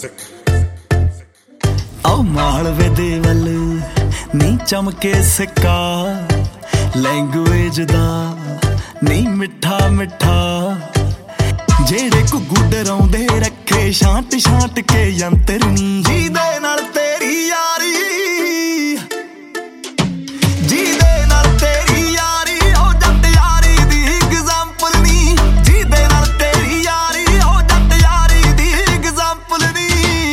आओ मालवे दे वल नी चमके सिक्का लैंगुएज दा नी मिठा मिठा जेड़े घुग्गू डराउंदे रखे शांत शांत के यंत्र नी जीदे नाल तेरी यारी जीदे नाल तेरी यारी ओ जट यारी दी एग्जांपल नी जीदे नाल तेरी यारी ओ जट यारी दी एग्जांपल नी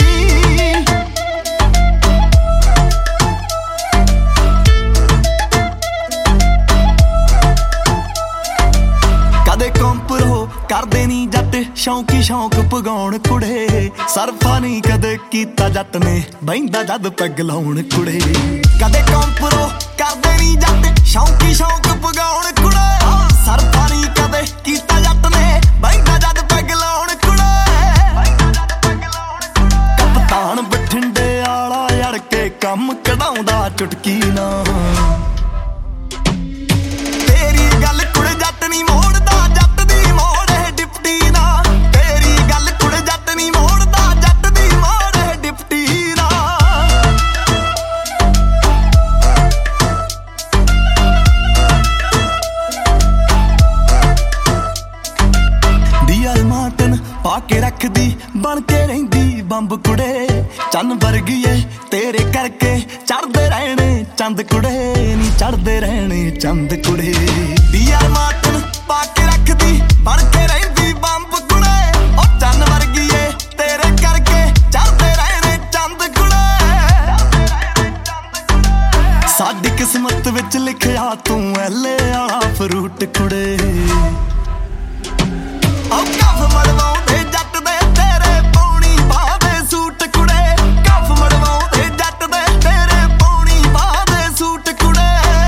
कदे कंपर हो करदे नी जट शौकी शौक पगाउण कुड़े सरफा नहीं कदे कीता जट ने बहिंदा जद पैग लाउण कुड़े कदे कंपरो करदे नी जट शौकी शौक पगाउण कुड़े सरफा नहीं कदे कीता जट ने बहिंदा जद पैग लाउण कुड़े कप्तान बठिंडे आला अड़ के कम कढाउंदा चुटकी ना तेरी गल कुड़ जट नी मोड़दा जट दी मोड़ है डिप्टी ना तेरी गल कुड़ जट नी मोड़दा जट दी मोड़ है डिप्टी ना डीआर मार्टन पाके रखदी बन के रहिंदी बंब कुड़े चन्न वर्गी ऐ तेरे करके चढ़दे रहने चंद कुड़े नी चढ़दे रहने चंद कुड़े डीआर मार्टन पाके रखदी बन के रहिंदी बंब कुड़े ओ चन्न वर्गी ऐ तेरे करके चढ़दे रहने चंद कुड़े साडी किस्मत विच लिखिया तू एले आला फ्रूट कुड़े ओ कफ मड़वाउंदे जट दे तेरे पौनी बादे सूट कुड़े कफ मड़वाउंदे जट दे तेरे पौनी बादे सूट कुड़े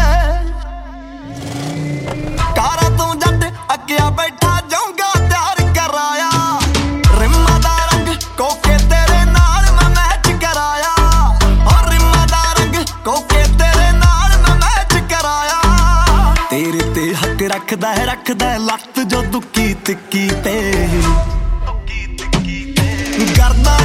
कारा तू जट अग्गिया बैठा जाऊंगा प्यार कराया रिम्मा दा रंग कोके तेरे नाल मैं मैच कराया और रिम्मा दा रंग कोके तेरे नाल मैं मैच कराया तेरे ते हक रखदा है लत जो दुक्की तिक्की ते करदा